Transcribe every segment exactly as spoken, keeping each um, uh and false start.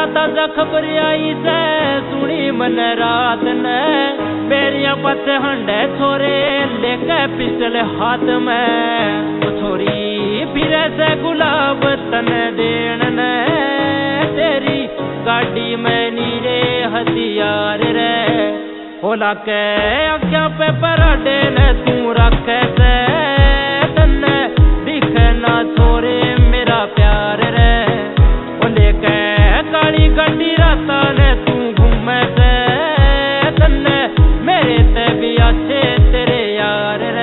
ताजा खबर आई से सुनी मन रात ने बेरिया पत हंडे छोरे लेके पिछले हाथ में वो छोरी फिर से गुलाब तन देन ने तेरी गाड़ी में नीरे हथियार रे होला के आख्या पे पराडे ने तू रखे से तन्ने दिखे ना छोरे मेरा प्यार रे वो लेके काली गड्डी राता ने तू घूमे से तन्ने मेरे ते भी अच्छे तेरे यार रे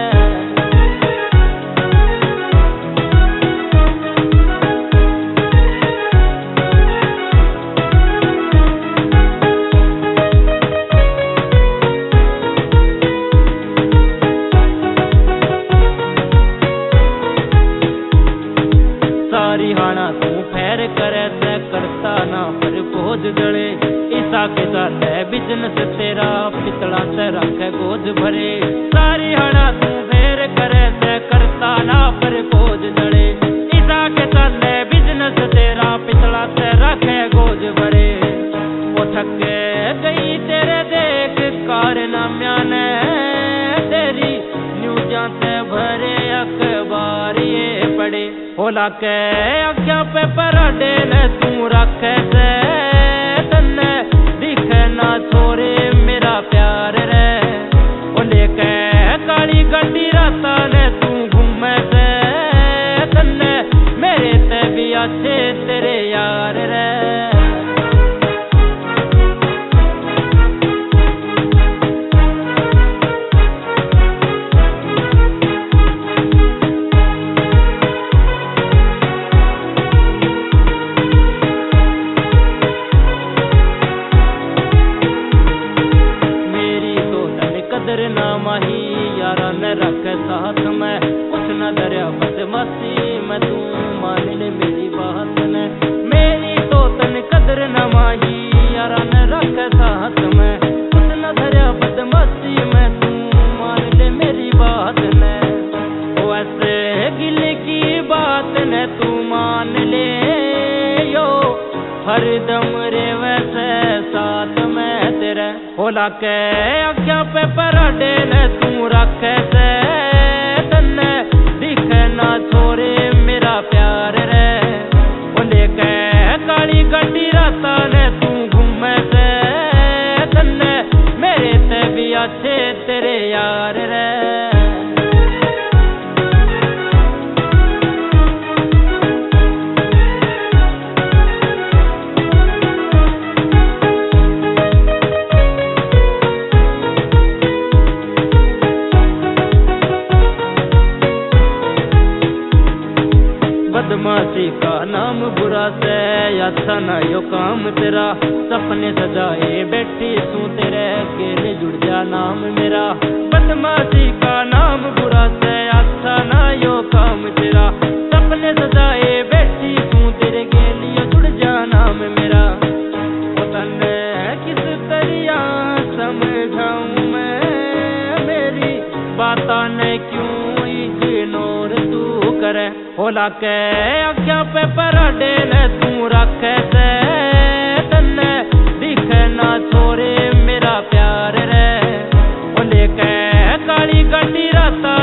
हाना तू फेर करे से करता ना पर बोझ जड़े ईसा के साथ बिजनेस तेरा पितला से रखे गोझ भरे सारी हाना तू फेर करे से करता ना पर बोझ जड़े ईसा के साथ बिजनेस तेरा पितला से रखे गोझ भरे वो थक गई तेरे देख कारनाम्या ने तेरी न्यूज़ां से भरे अखबार ये पड़े होला के आख्या पे पराडे ने तू रखे से तन्ने दिखे ना छोरे मेरा प्यार रे वो लेके काली गड्डी राता ने तू घूमे से तन्ने मेरे ते भी अच्छे तेरे यार रे ना माही यारा न रख साथ में कुछ न दरिया बदमाशी में तू मान ले मेरी बात ने मेरी तो तन कदर न माही यारा न रख साथ में कुछ न दरिया बदमाशी में तू मान ले मेरी बात ने वो ऐसे गिले की बात ने तू मान ले यो हर दम रे वैसे साथ में तेरे होला के आख्या पे पराडे ने तू रखे से तन्ने दिखे ना छोरे मेरा प्यार रे वो लेके काली गड्डी राता ने तू घूमे से तन्ने मेरे ते भी अच्छे तेरे यार रे बदमाशी का नाम बुरा से अच्छा ना यो काम तेरा सपने सजाए बैठी सू तेरे अकेले जुड़ जा नाम मेरा बदमाशी का नाम बुरा से अच्छा ना यो काम तेरा सपने सजाए बैठी सू तेरे के लिए जुड़ जा नाम मेरा तन्ने किस तरिया समझाऊं मैं मेरी बाता ने क्यों इग्नोर तू करे होला के आख्या पे पराडे ने तू रखे से तन्ने दिखे ना छोरे मेरा प्यार रे वो लेके काली गड्डी राता